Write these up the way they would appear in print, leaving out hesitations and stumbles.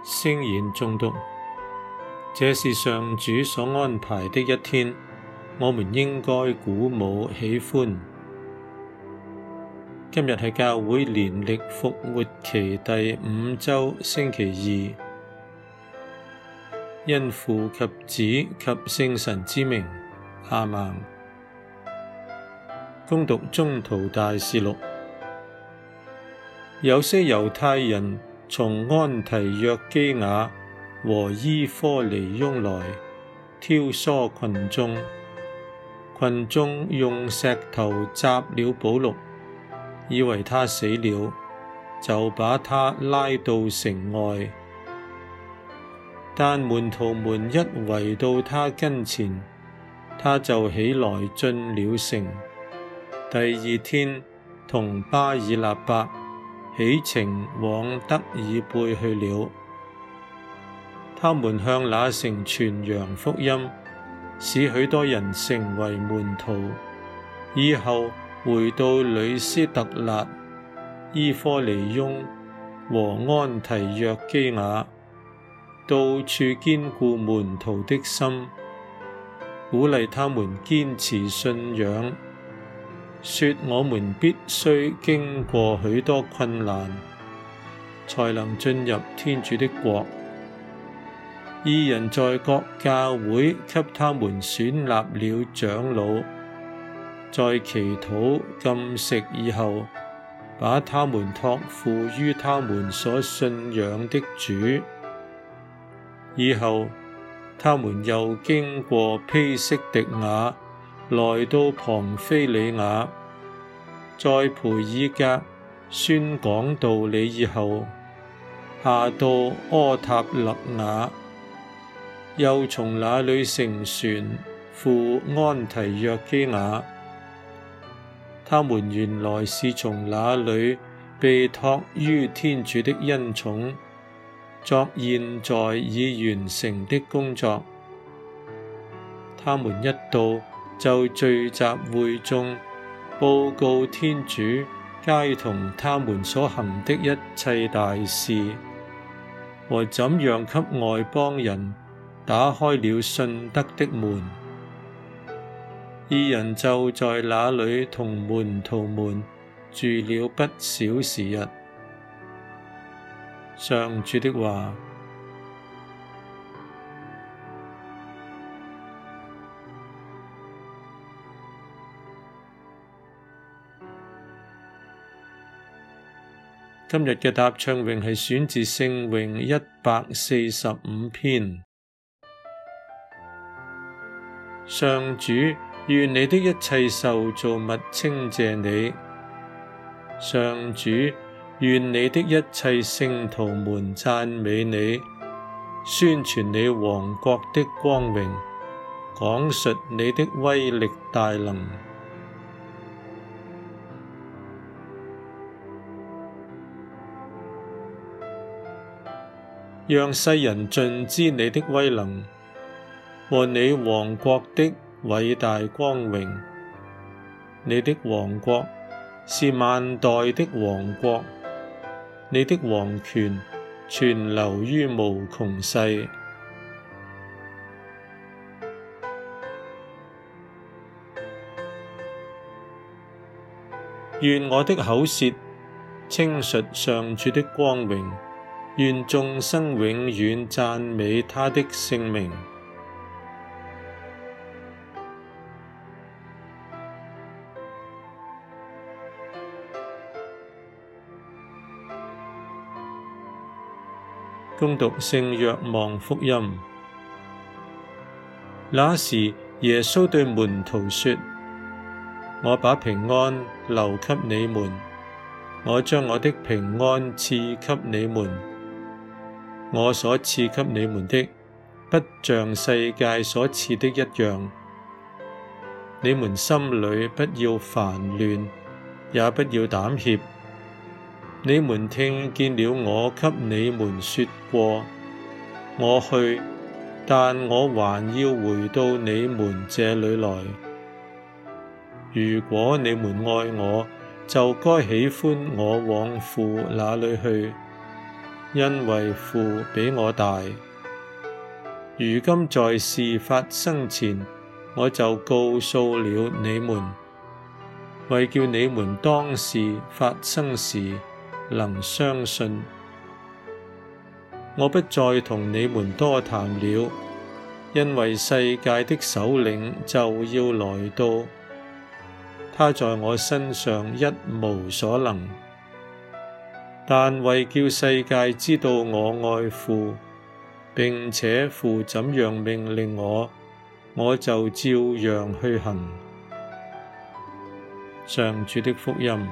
聖言誦讀。這是上主所安排的一天，我們應該鼓舞喜歡。今日係教會年曆復活期第5週星期二，因父及子及聖神之名，阿們。恭讀宗徒大事錄。有些猶太人從安提約基雅和依科尼雍來，挑唆群眾。群眾用石頭砸了保祿，以為他死了，就把他拉到城外。但門徒們一圍到他跟前，他就起來進了城。第二天，同巴爾納伯起程往德爾貝去了。他們向那城傳揚福音，使許多人成為門徒。以後回到呂斯特辣、依科尼雍和安提約基雅，到處堅固門徒的心，鼓勵他們堅持信仰，說我們必須經過許多困難，才能進入天主的國。義人在各教會給他們選立了長老，在祈禱禁食以後，把他們託付於他們所信仰的主。以後，他們又經過丕息狄雅，來到龐菲里雅，在培爾革宣講道理以後，下到柯塔勒雅，又從那裏乘船赴安提約基雅。他們原來是從那裏被託於天主的恩寵，作現在已完成的工作。他們一到，就聚集會眾，報告天主偕同他們所行的一切大事，和怎樣給外邦人打開了信德的門。義人就在那裏同門徒們住了不少時日。上主的話。今日嘅答唱詠係選自聖詠145篇。上主，願你的一切受造物稱謝你。上主，願你的一切聖徒們讚美你，宣傳你王國的光榮，講述你的威力大能。讓世人盡知你的威能和你王國的偉大光榮。你的王國是萬代的王國，你的王權存留於無窮世。願我的口舌稱述上主的光榮，願眾生永遠讚美他的聖名。恭讀聖若望福音。那時，耶穌對門徒說：我把平安留給你們，我將我的平安賜給你們。我所賜給你們的，不像世界所賜的一樣。你們心裏不要煩亂，也不要膽怯。你們聽見了我給你們說過，我去，但我還要回到你們這裏來。如果你們愛我，就該喜歡我往父那裏去， 因為父比我大。如今在事發生前，我就告訴了你們，為叫你們當事發生時能相信。我不再同你們多談了，因為世界的首領就要來到，他在我身上一無所能。但為叫世界知道我愛父，並且父怎樣命令我，我就照樣去行。上主的福音。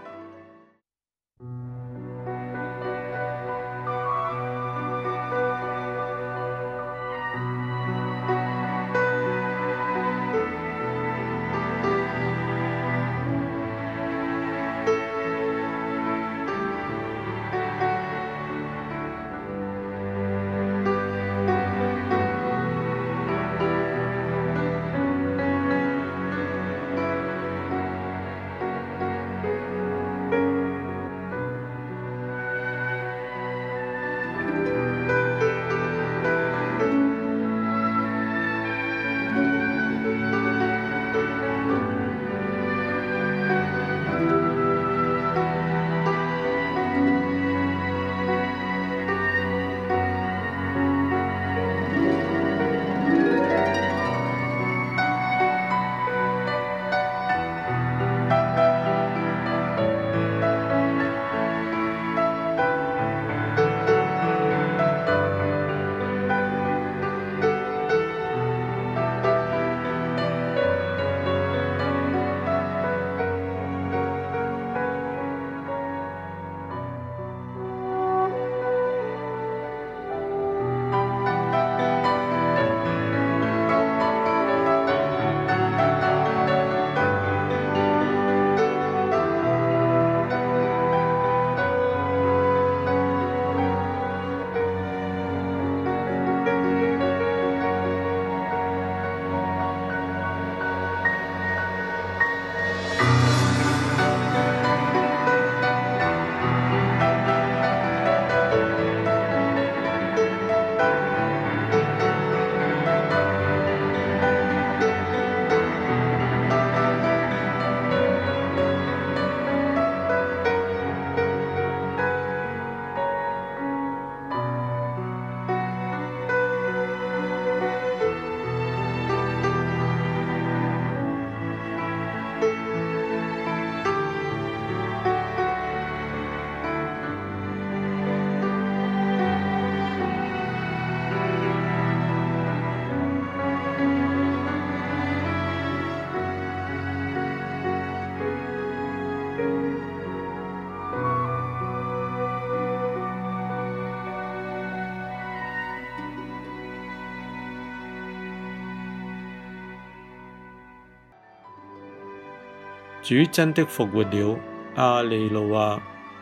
主真的復活了，阿利路亞！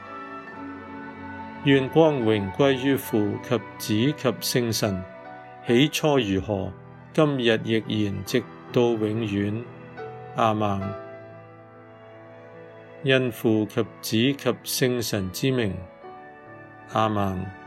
願光榮歸於父及子及聖神，起初如何，今日亦然，直到永遠。阿們。因父及子及聖神之名。阿們。